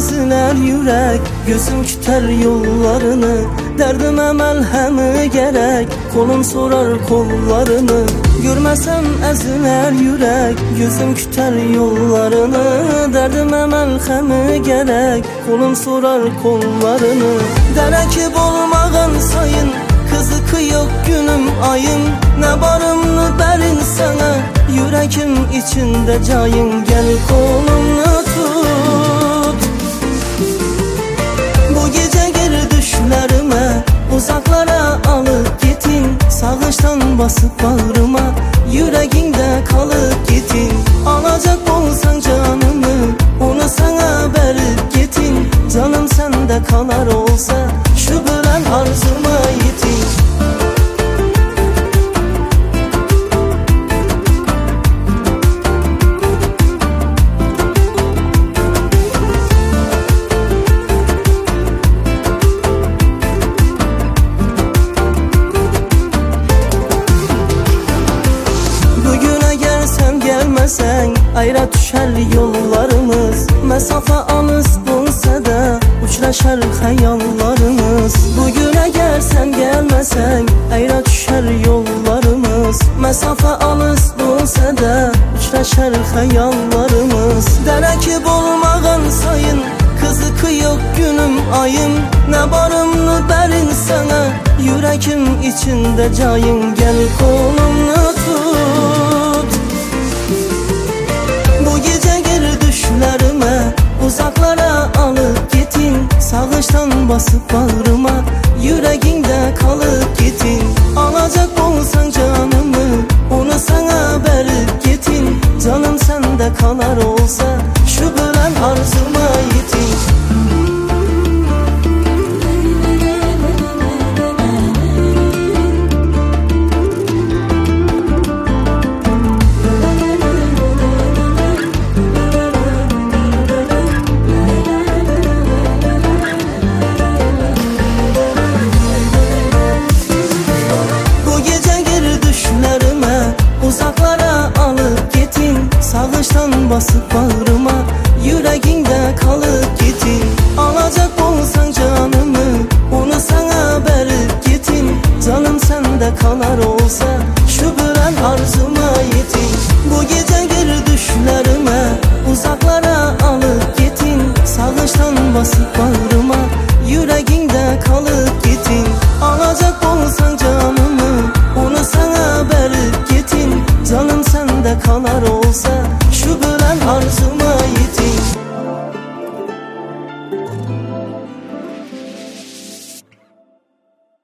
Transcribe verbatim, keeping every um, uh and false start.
eziler yürek, gözüm küter yollarını. Derdime melhemi gerek, kolum sorar kollarını. Görmesem eziler yürek, gözüm küter yollarını. Derdime melhemi gerek, kolum sorar kollarını. Derekip olmağın sayın, kızıkı yok günüm ayım. Ne barımlı berin sana, yürekim içinde cayın. Gel kolumnu tut, bu gece gir düşlerime. Uzaklara alıp gitin, sağıştan basıp bağrıma. Yüreğinde kalıp gitin, alacak olsan canımı, onu sana verip gitin. Canım sende kalar olsa, şu bilen arzuma yitin. Gelmesen ayrı düşer yollarımız. Mesafe alız bulsa da uçlaşar hayallarımız. Bugün eğer sen gelmesen ayrı düşer yollarımız. Mesafe alız bulsa da uçlaşar hayallarımız. Derekip olmağın sayın, kızıkı yok günüm ayım. Ne barımlı berin sana, yürekim içinde cayın. Gel kolumnu tut, bu gece gir düşlerime. Uzaklara alıp gitin, sağıştan basıp bağrıma. Yüreğinde kalıp gitin, alacak olsan canımı, onu sana verip gitin. Canım sende kalar olsa, şu bilen arzuma yitin. Uzaklara alıp gitin, sağıştan basıp bağrıma. Yüreğinde kalıp gitin, alacak olsan canımı, onu sana verip gitin. Canım sende kalar olsa, şu bilen arzuma yitin. Bu gece gir düşlerime, uzaklara alıp gitin, sağıştan basıp bağrıma. Yüreğinde kalıp gitin, alacak olsan canımı, onu sana verip gitin. Canım sende kalar olsa, şu bilen arzuma yitin.